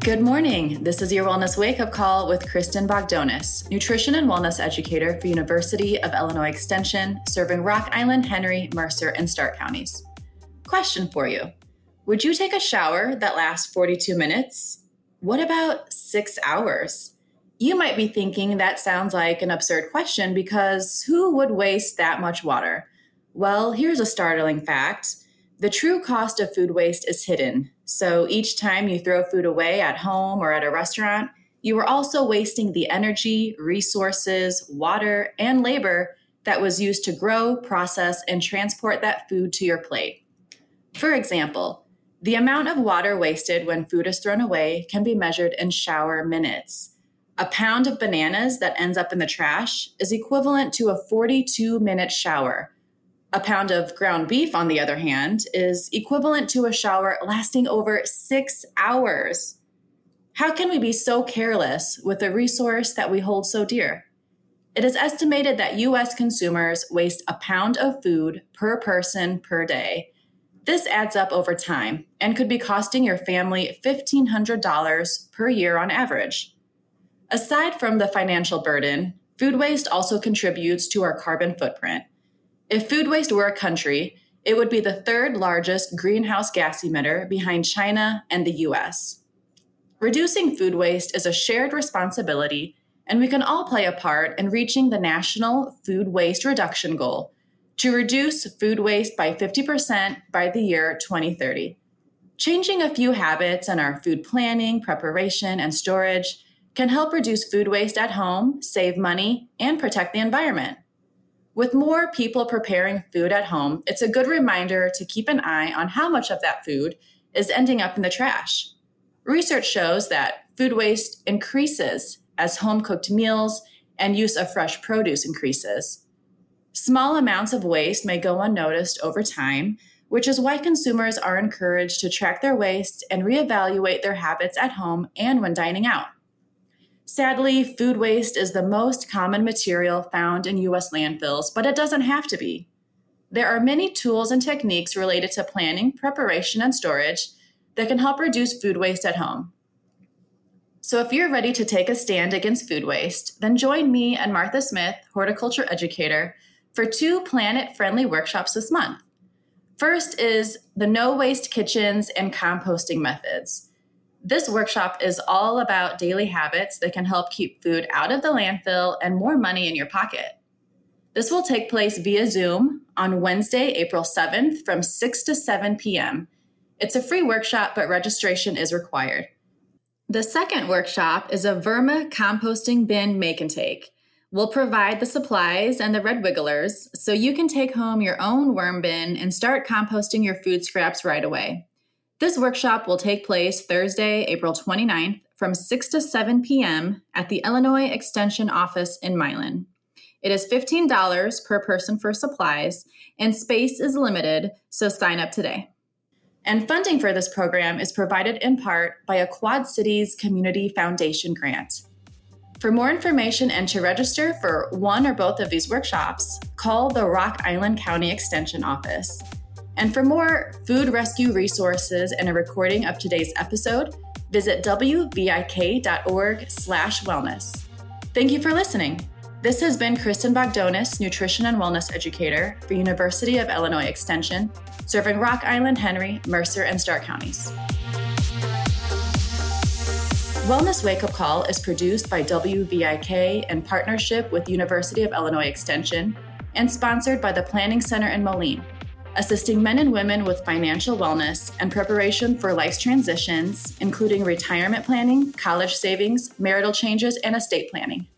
Good morning. This is your Wellness Wake-Up Call with Kristen Bogdonis, nutrition and wellness educator for University of Illinois Extension, serving Rock Island, Henry, Mercer, and Stark counties. Question for you. Would you take a shower that lasts 42 minutes? What about 6 hours? You might be thinking that sounds like an absurd question because who would waste that much water? Well, here's a startling fact. The true cost of food waste is hidden. So each time you throw food away at home or at a restaurant, you are also wasting the energy, resources, water, and labor that was used to grow, process, and transport that food to your plate. For example, the amount of water wasted when food is thrown away can be measured in shower minutes. A pound of bananas that ends up in the trash is equivalent to a 42-minute shower. A pound of ground beef, on the other hand, is equivalent to a shower lasting over 6 hours. How can we be so careless with a resource that we hold so dear? It is estimated that U.S. consumers waste a pound of food per person per day. This adds up over time and could be costing your family $1,500 per year on average. Aside from the financial burden, food waste also contributes to our carbon footprint. If food waste were a country, it would be the third largest greenhouse gas emitter behind China and the U.S. Reducing food waste is a shared responsibility, and we can all play a part in reaching the National Food Waste Reduction Goal to reduce food waste by 50% by the year 2030. Changing a few habits in our food planning, preparation, and storage can help reduce food waste at home, save money, and protect the environment. With more people preparing food at home, it's a good reminder to keep an eye on how much of that food is ending up in the trash. Research shows that food waste increases as home-cooked meals and use of fresh produce increases. Small amounts of waste may go unnoticed over time, which is why consumers are encouraged to track their waste and reevaluate their habits at home and when dining out. Sadly, food waste is the most common material found in U.S. landfills, but it doesn't have to be. There are many tools and techniques related to planning, preparation, and storage that can help reduce food waste at home. So if you're ready to take a stand against food waste, then join me and Martha Smith, horticulture educator, for 2 planet-friendly workshops this month. First is the No Waste Kitchens and Composting Methods. This workshop is all about daily habits that can help keep food out of the landfill and more money in your pocket. This will take place via Zoom on Wednesday, April 7th from 6 to 7 p.m. It's a free workshop, but registration is required. The second workshop is a Verma composting bin make and take. We'll provide the supplies and the red wigglers so you can take home your own worm bin and start composting your food scraps right away. This workshop will take place Thursday, April 29th from 6 to 7 p.m. at the Illinois Extension office in Milan. It is $15 per person for supplies, and space is limited, so sign up today. And funding for this program is provided in part by a Quad Cities Community Foundation grant. For more information and to register for one or both of these workshops, call the Rock Island County Extension office. And for more food rescue resources and a recording of today's episode, visit wvik.org/wellness. Thank you for listening. This has been Kristen Bogdonis, nutrition and wellness educator for University of Illinois Extension, serving Rock Island, Henry, Mercer, and Stark counties. Wellness Wake Up Call is produced by WVIK in partnership with University of Illinois Extension and sponsored by the Planning Center in Moline, assisting men and women with financial wellness and preparation for life's transitions, including retirement planning, college savings, marital changes, and estate planning.